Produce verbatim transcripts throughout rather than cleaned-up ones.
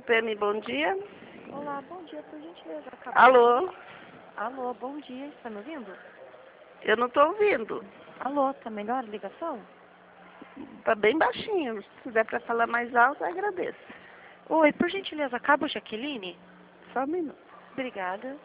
P M, bom dia. Olá, bom dia, por gentileza. Acabou. Alô? Alô, bom dia, está me ouvindo? Eu não estou ouvindo. Alô, tá melhor a ligação? Está bem baixinho. Se der para falar mais alto, eu agradeço. Oi, por gentileza, Cabo Jaqueline? Só um minuto. Obrigada.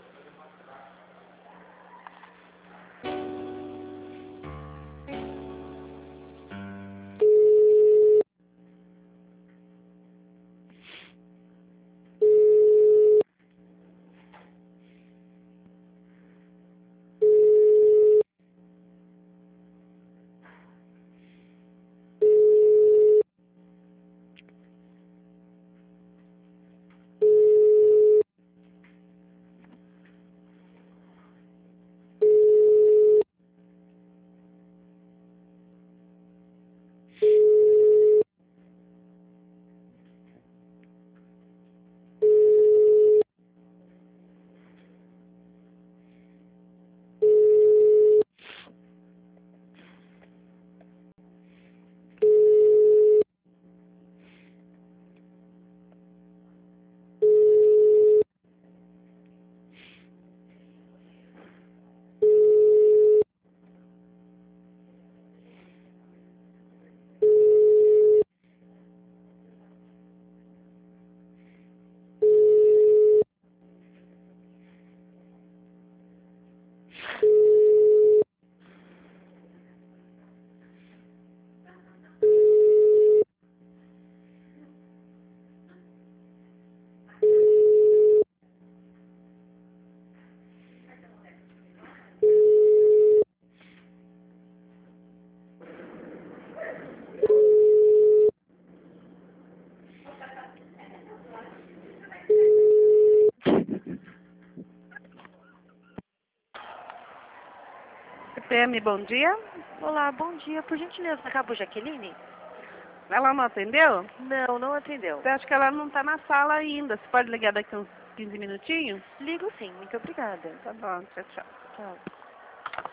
P M, bom dia. Olá, bom dia, por gentileza, Cabo Jaqueline? Ela não atendeu? Não, não atendeu. Eu acho que ela não está na sala ainda. Você pode ligar daqui uns quinze minutinhos? Ligo sim, muito obrigada. Tá bom, tchau, tchau. Tchau.